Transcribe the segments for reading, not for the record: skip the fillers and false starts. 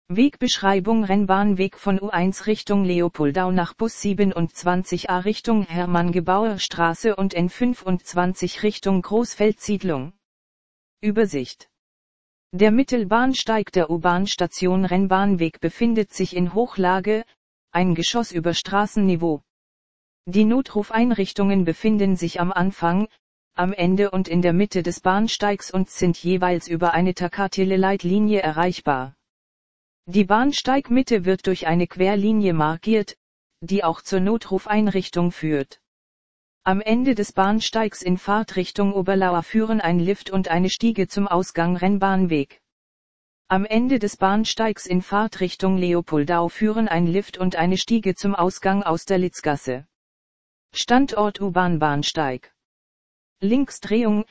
Wegbeschreibung: Rennbahnweg von U1 Richtung Leopoldau nach Bus 27a Richtung Hermann-Gebauer Straße und N25 Richtung Großfeldsiedlung. Übersicht: Der Mittelbahnsteig der U-Bahn-Station Rennbahnweg befindet sich in Hochlage, ein Geschoss über Straßenniveau. Die Notrufeinrichtungen befinden sich am Anfang, am Ende und in der Mitte des Bahnsteigs und sind jeweils über eine Takatele-Leitlinie erreichbar. Die Bahnsteigmitte wird durch eine Querlinie markiert, die auch zur Notrufeinrichtung führt. Am Ende des Bahnsteigs in Fahrtrichtung Oberlauer führen ein Lift und eine Stiege zum Ausgang Rennbahnweg. Am Ende des Bahnsteigs in Fahrtrichtung Leopoldau führen ein Lift und eine Stiege zum Ausgang aus der Litzgasse. Standort U-Bahn-Bahnsteig. Linksdrehung,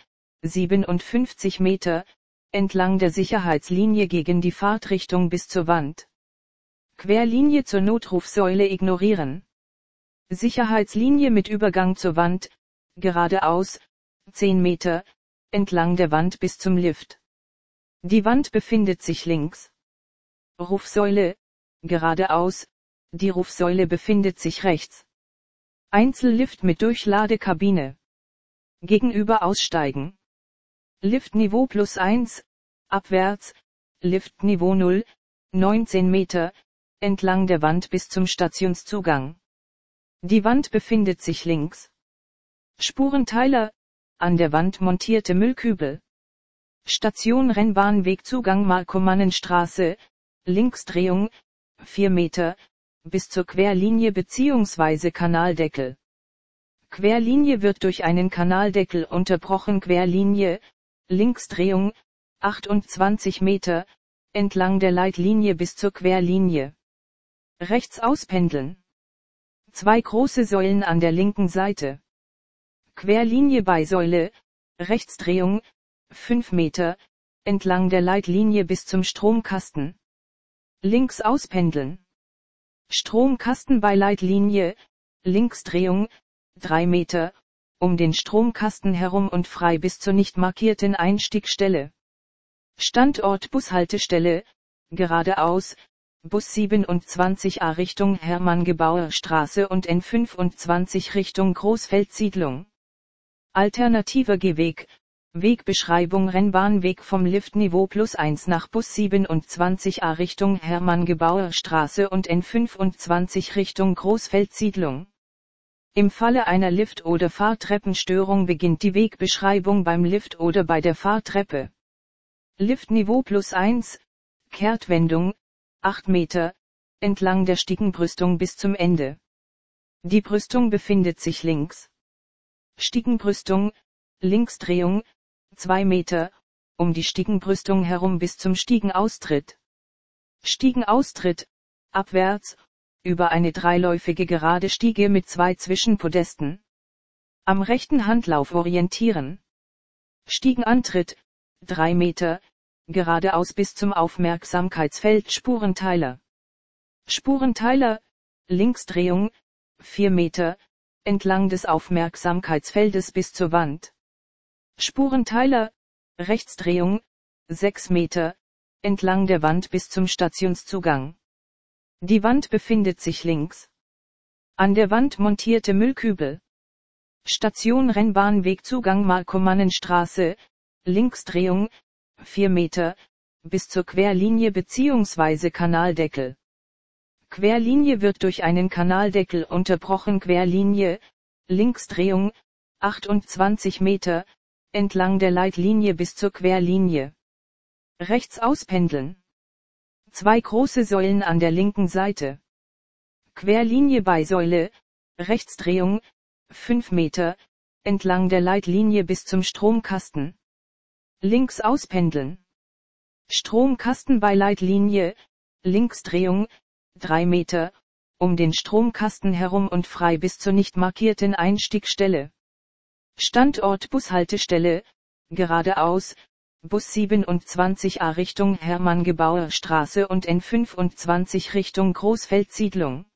57 Meter, entlang der Sicherheitslinie gegen die Fahrtrichtung bis zur Wand. Querlinie zur Notrufsäule ignorieren. Sicherheitslinie mit Übergang zur Wand, geradeaus, 10 Meter, entlang der Wand bis zum Lift. Die Wand befindet sich links. Rufsäule, geradeaus, die Rufsäule befindet sich rechts. Einzellift mit Durchladekabine. Gegenüber aussteigen. Liftniveau +1, abwärts, Liftniveau 0, 19 Meter, entlang der Wand bis zum Stationszugang. Die Wand befindet sich links. Spurenteiler, an der Wand montierte Müllkübel. Station Rennbahnwegzugang Markomannenstraße, Linksdrehung, 4 Meter, bis zur Querlinie bzw. Kanaldeckel. Querlinie wird durch einen Kanaldeckel unterbrochen. Querlinie, Linksdrehung, 28 Meter, entlang der Leitlinie bis zur Querlinie. Rechts auspendeln. 2 große Säulen an der linken Seite. Querlinie bei Säule, Rechtsdrehung, 5 Meter, entlang der Leitlinie bis zum Stromkasten. Links auspendeln. Stromkasten bei Leitlinie, Linksdrehung, 3 Meter, um den Stromkasten herum und frei bis zur nicht markierten Einstiegstelle. Standort Bushaltestelle, geradeaus, Bus 27a Richtung Hermann-Gebauer Straße und N25 Richtung Großfeldsiedlung. Alternativer Gehweg, Wegbeschreibung: Rennbahnweg vom Liftniveau +1 nach Bus 27a Richtung Hermann-Gebauer Straße und N25 Richtung Großfeldsiedlung. Im Falle einer Lift- oder Fahrtreppenstörung beginnt die Wegbeschreibung beim Lift oder bei der Fahrtreppe. Liftniveau +1, Kehrtwendung, 8 Meter, entlang der Stiegenbrüstung bis zum Ende. Die Brüstung befindet sich links. Stiegenbrüstung, Linksdrehung, 2 Meter, um die Stiegenbrüstung herum bis zum Stiegenaustritt. Stiegenaustritt, abwärts, über eine dreiläufige gerade Stiege mit 2 Zwischenpodesten. Am rechten Handlauf orientieren. Stiegenantritt, 3 Meter, geradeaus bis zum Aufmerksamkeitsfeld Spurenteiler. Spurenteiler, Linksdrehung, 4 Meter, entlang des Aufmerksamkeitsfeldes bis zur Wand. Spurenteiler, Rechtsdrehung, 6 Meter, entlang der Wand bis zum Stationszugang. Die Wand befindet sich links. An der Wand montierte Müllkübel. Station Rennbahnwegzugang Markomannenstraße, Linksdrehung, 4 Meter, bis zur Querlinie bzw. Kanaldeckel. Querlinie wird durch einen Kanaldeckel unterbrochen. Querlinie, Linksdrehung, 28 Meter, entlang der Leitlinie bis zur Querlinie. Rechts auspendeln. 2 große Säulen an der linken Seite. Querlinie bei Säule, Rechtsdrehung, 5 Meter, entlang der Leitlinie bis zum Stromkasten. Links auspendeln. Stromkasten bei Leitlinie, Linksdrehung, 3 Meter, um den Stromkasten herum und frei bis zur nicht markierten Einstiegstelle. Standort Bushaltestelle, geradeaus, Bus 27a Richtung Hermann-Gebauer Straße und N25 Richtung Großfeldsiedlung.